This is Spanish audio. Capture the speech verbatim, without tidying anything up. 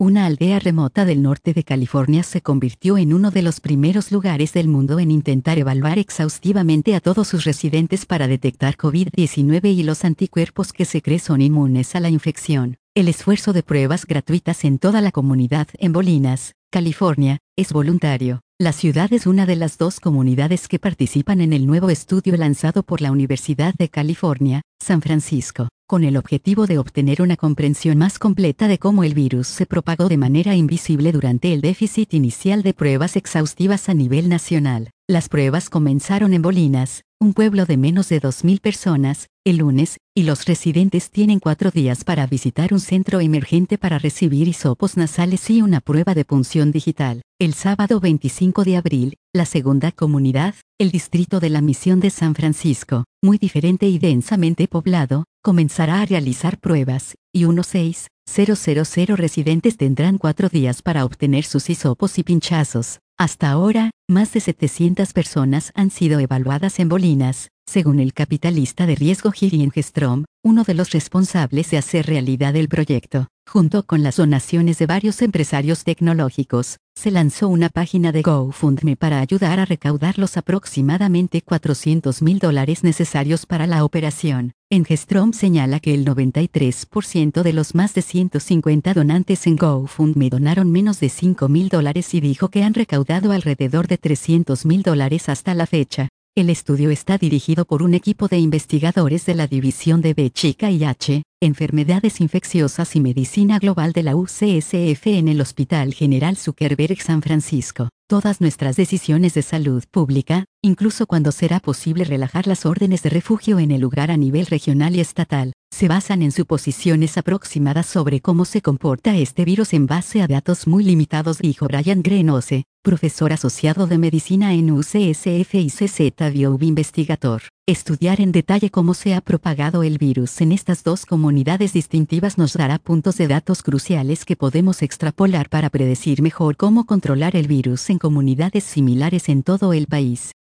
una aldea remota del norte de California se convirtió en uno de los primeros lugares del mundo en intentar evaluar exhaustivamente a todos sus residentes para detectar COVID diecinueve y los anticuerpos que se cree son inmunes a la infección. El esfuerzo de pruebas gratuitas en toda la comunidad en Bolinas, California, es voluntario. La ciudad es una de las dos comunidades que participan en el nuevo estudio lanzado por la Universidad de California, San Francisco, con el objetivo de obtener una comprensión más completa de cómo el virus se propagó de manera invisible durante el déficit inicial de pruebas exhaustivas a nivel nacional. Las pruebas comenzaron en Bolinas, un pueblo de menos de dos mil personas, el lunes, y los residentes tienen cuatro días para visitar un centro emergente para recibir hisopos nasales y una prueba de punción digital. El sábado veinticinco de abril, la segunda comunidad, el distrito de la Misión de San Francisco, muy diferente y densamente poblado, comenzará a realizar pruebas, y unos seis mil residentes tendrán cuatro días para obtener sus hisopos y pinchazos. Hasta ahora, más de setecientas personas han sido evaluadas en Bolinas, según el capitalista de riesgo Giri Engstrom, uno de los responsables de hacer realidad el proyecto. Junto con las donaciones de varios empresarios tecnológicos, se lanzó una página de GoFundMe para ayudar a recaudar los aproximadamente cuatrocientos mil dólares necesarios para la operación. Engstrom señala que el noventa y tres por ciento de los más de ciento cincuenta donantes en GoFundMe donaron menos de cinco mil dólares y dijo que han recaudado alrededor de trescientos mil dólares hasta la fecha. El estudio está dirigido por un equipo de investigadores de la División de B chica y H, Enfermedades Infecciosas y Medicina Global de la U C S F en el Hospital General Zuckerberg San Francisco. Todas nuestras decisiones de salud pública, incluso cuando será posible relajar las órdenes de refugio en el lugar a nivel regional y estatal, se basan en suposiciones aproximadas sobre cómo se comporta este virus en base a datos muy limitados, dijo Brian Grenose, profesor asociado de medicina en U C S F y C Z Biov investigador. Estudiar en detalle cómo se ha propagado el virus en estas dos comunidades distintivas nos dará puntos de datos cruciales que podemos extrapolar para predecir mejor cómo controlar el virus en comunidades similares en todo el país.